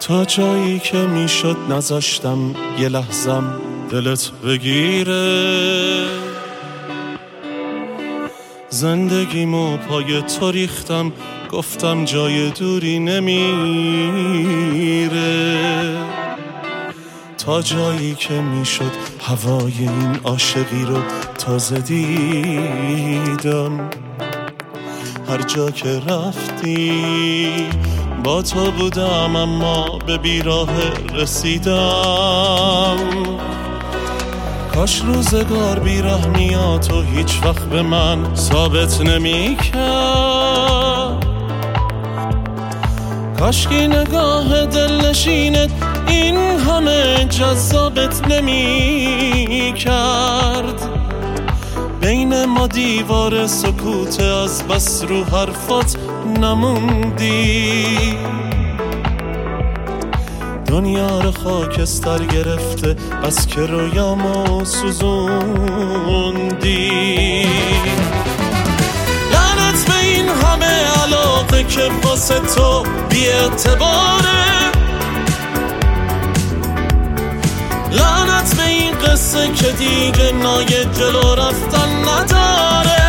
تا جایی که میشد نذاشتم یه لحظم دلت بگیره، زندگیمو پای تو ریختم، گفتم جای دوری نمیره، تا جایی که میشد هوای این عاشقی رو تازه دیدم. هر جا که رفتی با تو بودم، اما به بیراه رسیدم. کاش روزگار بیرحمیات و هیچ وقت به من ثابت نمی کرد، کاش که نگاه دلنشینت این همه جذابت نمی کرد. بین ما دیوار سکوت، از بس رو حرفات نموندی. دنیا رو خاکستر گرفته، بس که رویامو سوزوندی. لعنت به این همه علاقه که واسه تو بی اعتباره، لعنت به این قصه که دیگه نای جلو رفتن نداره.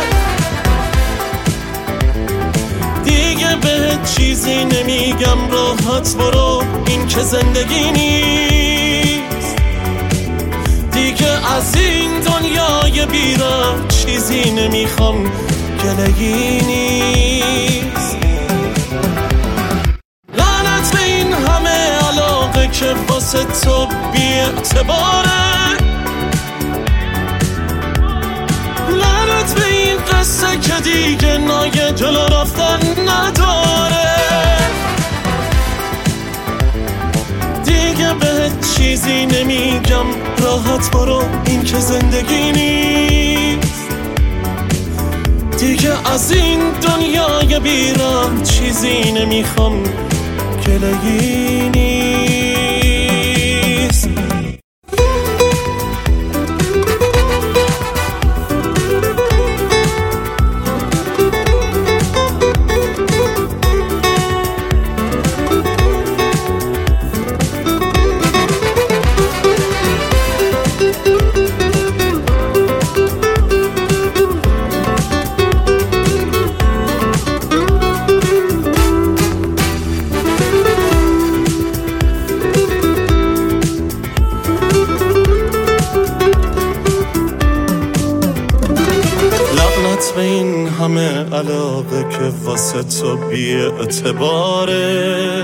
دیگه بهت چیزی نمیگم، راحت برو، این که زندگی نیست. دیگه از این دنیای بیراه چیزی نمیخوام، گلگی نیست. لعنت به این همه علاقه که واسه تو بی اعتباره، لعنت به این قصه که دیگه نای جلو رفتن نداره. دیگه بهت چیزی نمیگم، راحت برو، این که زندگی نیست. دیگه از این دنیای بیراه چیزی نمیخوام، گلگی نیست. به این همه علاقه که واسه تو بی اعتباره،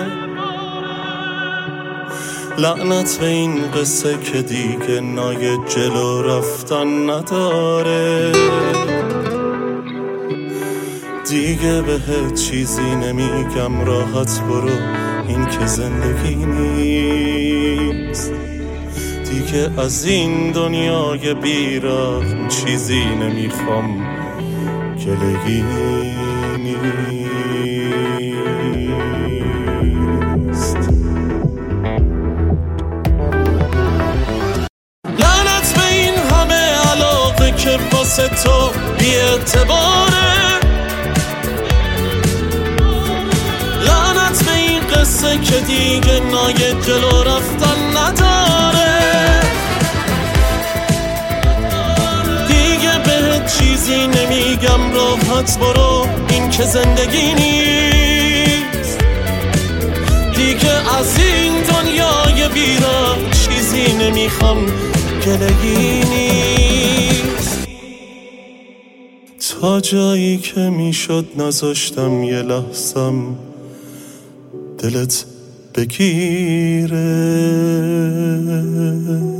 لعنت به این قصه که دیگه نای جلو رفتن نداره. دیگه بهت چیزی نمیگم، راحت برو، این که زندگی نیست. دیگه از این دنیای بیراه چیزی نمیخوام، گلگی نیست. لعنت به این همه علاقه که واسه تو بی اعتباره، لعنت به این قصه که دیگه نای جلو رفتن نداره. چیزی نمیگم، راحت برو، این که زندگی نیست. دیگه از این دنیای بیراه چیزی نمیخوام، گلگی نیست. تا جایی که میشد نذاشتم یه لحظم دلت بگیره.